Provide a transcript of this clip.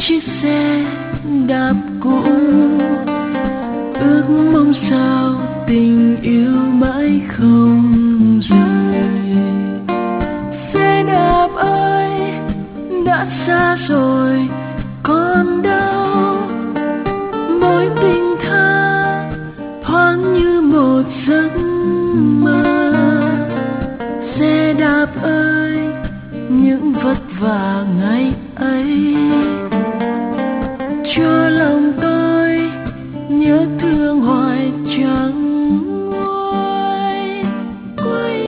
chiếc xe đạp cũ, ước mong sao tình yêu mãi không rời. Xe đạp ơi đã xa rồi còn đâu, mối tình tha thoáng như một giấc mơ. Xe đạp ơi những vất vả ngày ấy cho lòng